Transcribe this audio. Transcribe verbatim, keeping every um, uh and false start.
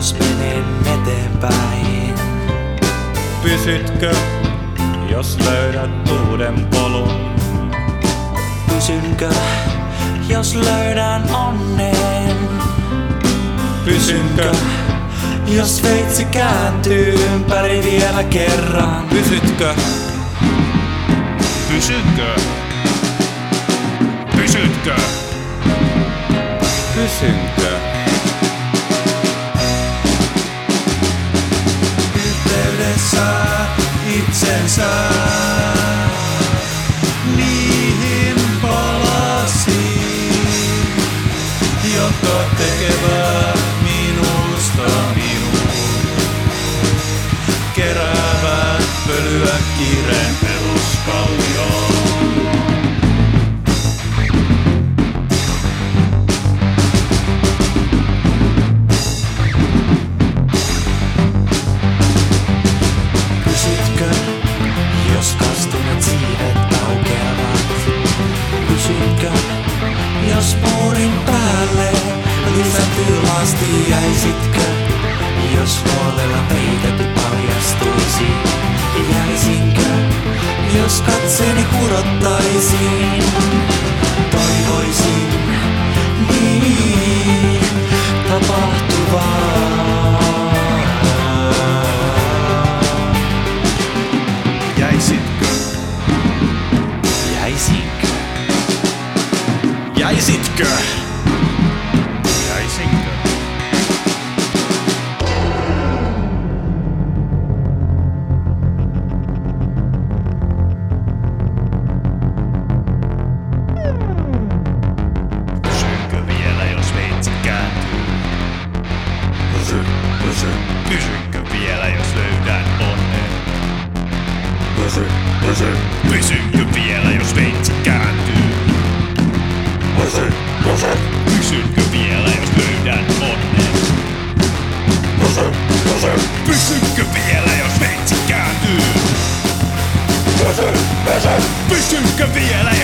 jos menen eteenpäin? Pysytkö, jos löydät uuden polun? Pysynkö, jos löydän onnen? Pysynkö, jos veitsi kääntyy ympäri vielä kerran? pysytkö? Pysytkö? Pysytkö? Pysynkö? Yhteydessä itsensä niihin palasiin, jotka tekevät minusta minun. Keräävät pölyä kiireen peruskallioon. Pysytkö, jos kastuneet siivet aukeavat? Pysytkö, jos muurin päälle lisätyy lasti? Jäisitkö, jos huolella peitetty paljastuisi? Jäisinkö, jos katseeni kurottaisiin? Toivoisin niin tapahtuvaa. Jäisitkö? Jäisinkö? Jäisitkö? Jäisinkö? Pysynkö vielä, jos veitsi kääntyy? Pysy, pysy, Pysynkö vielä, jos löydän onnen? pysy, pysy, Pysynkö vielä, jos veitsi kääntyy? pysy, pysy, Pysynkö vielä, jos löydän onnen? pysy, pysy, Pysynkö vielä, jos veitsi kääntyy? pysy, pysy. Pysynkö vielä,